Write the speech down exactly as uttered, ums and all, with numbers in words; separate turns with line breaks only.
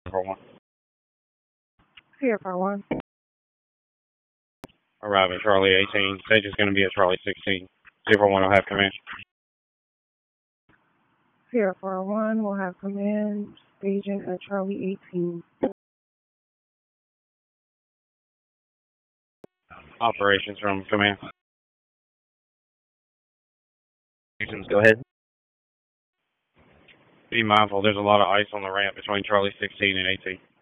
For one.
Here for one.
Arrive at Charlie eighteen. Stage is going to be at Charlie sixteen. Zero one will have command.
Here for one, we'll have command staging at Charlie eighteen.
Operations from command.
Go ahead.
Be mindful, there's a lot of ice on the ramp between Charlie sixteen and eighteen.